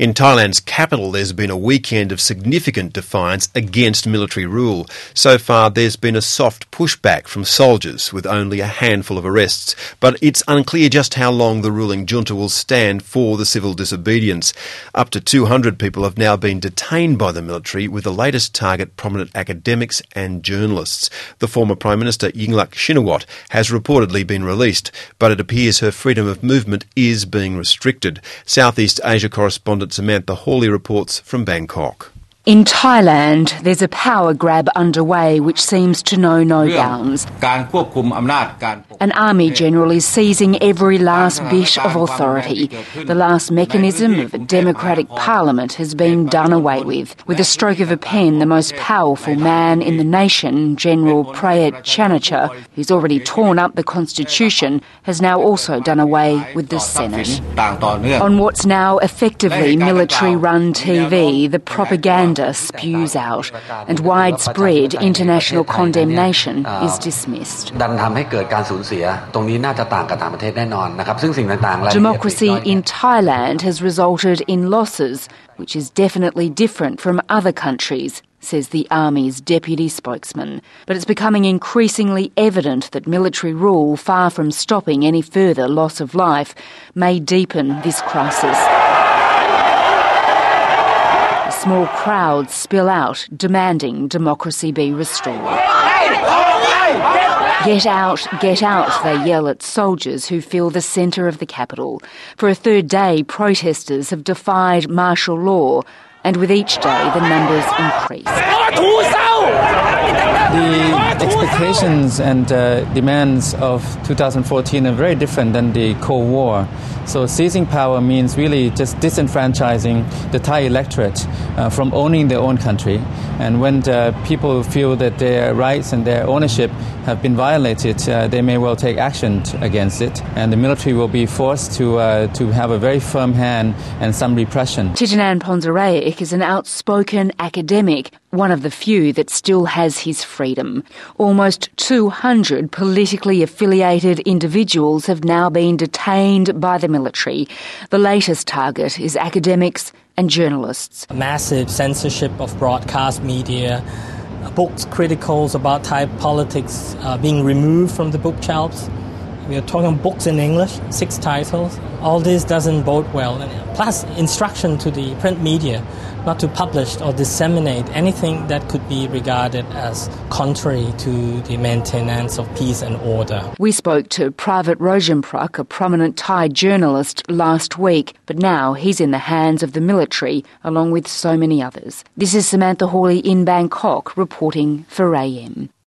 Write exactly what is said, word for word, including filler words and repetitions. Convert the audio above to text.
In Thailand's capital, there's been a weekend of significant defiance against military rule. So far, there's been a soft pushback from soldiers, with only a handful of arrests. But it's unclear just how long the ruling junta will stand for the civil disobedience. Up to two hundred people have now been detained by the military, with the latest target prominent academics and journalists. The former Prime Minister Yingluck Shinawatra has reportedly been released, but it appears her freedom of movement is being restricted. Southeast Asia correspondent Samantha Hawley reports from Bangkok. In Thailand, there's a power grab underway which seems to know no bounds. An army general is seizing every last bit of authority. The last mechanism of a democratic parliament has been done away with. With a stroke of a pen, the most powerful man in the nation, General Prayut Chan-o-cha, who's already torn up the constitution, has now also done away with the Senate. On what's now effectively military-run T V, the propaganda spews out, and widespread international condemnation is dismissed. Democracy in Thailand has resulted in losses, which is definitely different from other countries, says the Army's deputy spokesman. But it's becoming increasingly evident that military rule, far from stopping any further loss of life, may deepen this crisis. Small crowds spill out, demanding democracy be restored. Get out, get out, they yell at soldiers who fill the centre of the capital. For a third day, protesters have defied martial law, and with each day the numbers increase. The expectations and uh, demands of two thousand fourteen are very different than the Cold War. So seizing power means really just disenfranchising the Thai electorate uh, from owning their own country. And when uh, people feel that their rights and their ownership have been violated, uh, they may well take action t- against it. And the military will be forced to uh, to have a very firm hand and some repression. Thitinan Pongsudhirak is an outspoken academic, one of the few that still has his freedom. Almost two hundred politically affiliated individuals have now been detained by the military. The latest target is academics and journalists. Massive censorship of broadcast media, books criticals about Thai politics uh, being removed from the book shelves. We are talking books in English, six titles. All this doesn't bode well. Plus, instruction to the print media not to publish or disseminate anything that could be regarded as contrary to the maintenance of peace and order. We spoke to Pravit Rojanprak, a prominent Thai journalist, last week, but now he's in the hands of the military, along with so many others. This is Samantha Hawley in Bangkok, reporting for A M.